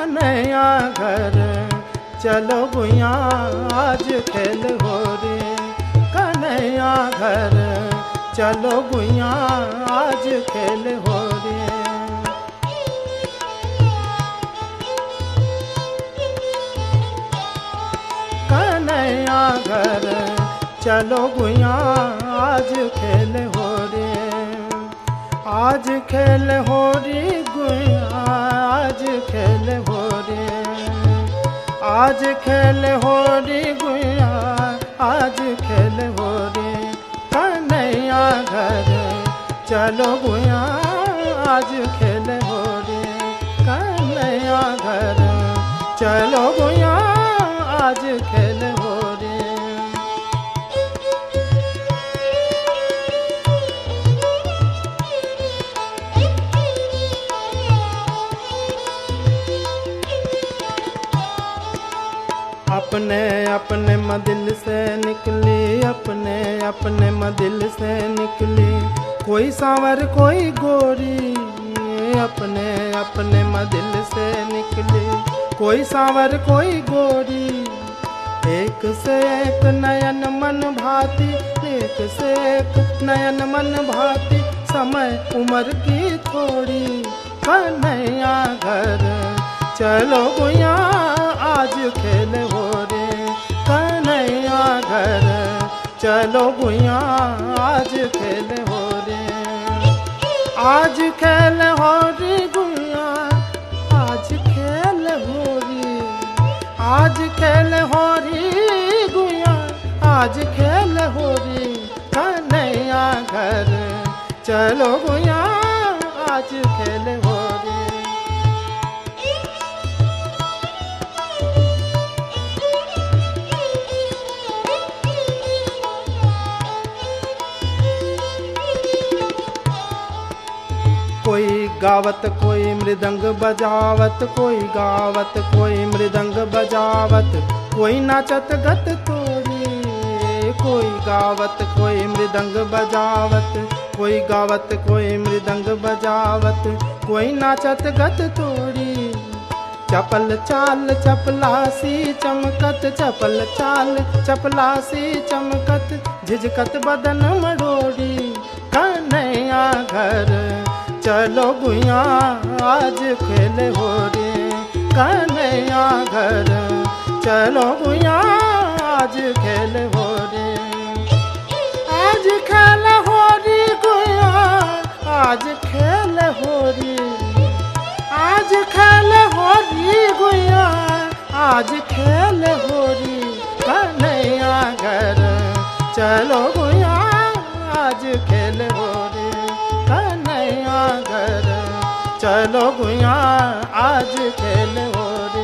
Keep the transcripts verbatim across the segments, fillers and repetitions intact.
कन्हैया घर चलो गुइया आज खेल हो रे। कन्हैया घर चलो गुइया आज खेल हो रे। कन्हैया घर चलो गुइया आज खेल हो रे। आज खेल हो रे गुइया आज खेल हो रे। आज खेल हो रे गुइया आज खेल हो रे। कन्हैया घर चलो गुइया आज खेल हो रे। कन्हैया घर चलो गुइया आज खेल हो रे। अपने अपने मदिल से निकली, अपने अपने मदिल से निकली, कोई सांवर कोई गोरी। अपने अपने मदिल से निकली, कोई सांवर कोई गोरी। एक से एक नयन मन भाती, एक से एक नयन मन भाती, समय उम्र की थोड़ी। कन्हैया घर चलो गुइया आज खेल हो रे। कन्हैया घर चलो गुइया आज खेल हो रे। आज खेल हो रे गुइया आज खेल हो रे। आज खेल हो रे गुइया आज खेल हो रे। कन्हैया घर चलो गुइया आज खेल हो रे। कोई गावत कोई मृदंग बजावत, कोई गावत कोई मृदंग बजावत, कोई नाचत गत तोड़ी। कोई गावत कोई मृदंग बजावत, कोई गावत कोई मृदंग बजावत, कोई नाचत गत तोड़ी। चपल चाल चपलासी चमकत, चपल चाल चपलासी चमकत, झिझकत बदन मड़ोड़ी। कन्हैया घर चलो गुइया आज खेल हो रे। कन्हैया घर चलो गुइया आज खेल हो रे। आज खेल हो रे गुइया आज खेल हो रे। आज खेल हो रे गुइया आज खेल हो रे। कन्हैया घर चलो गुइया आज खेल हो रे। कन्हैया घर चलो गुइया आज खेल हो रे।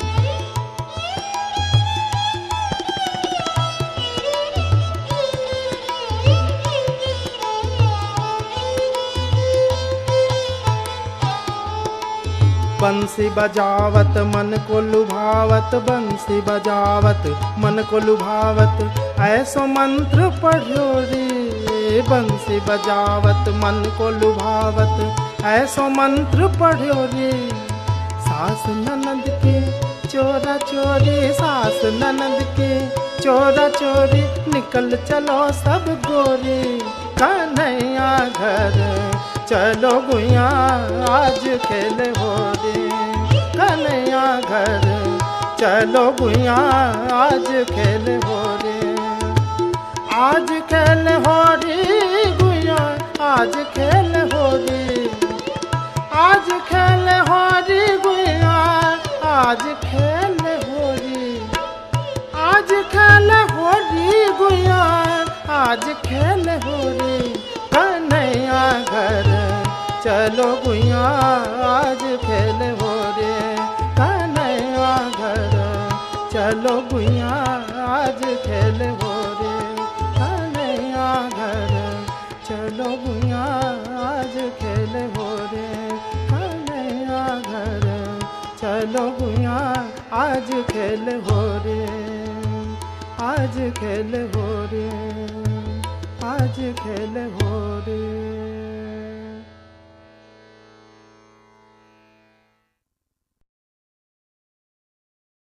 बंसी बजावत मन को लुभावत, बंसी बजावत मन को लुभावत, ऐसो मंत्र पढ़ो रे। बंसी बजावत मन को लुभावत, ऐसो मंत्र पढ़ो रे। सास ननद के चोरा चोरी, सास ननद के चोरा चोरी, निकल चलो सब गोरी। कन्हैया घर चलो गुइया आज खेल हो रे। कन्हैया घर चलो गुइया आज खेल हो रे। आज खेल हो रे गुइया आज खेल हो रे। आज खेल हो रे गुइया आज खेल हो रे। आज खेल हो रे गुइया आज खेल हो रे। कन्हैया घर चलो गुइया आज खेल हो रे। कन्हैया घर चलो गुइया आज खेल हो रे। कन्हैया घर चलो गुइया आज खेल हो रे। कन्हैया घर चलो गुइया आज खेल हो रे। आज खेल हो रे। आज खेल हो रे।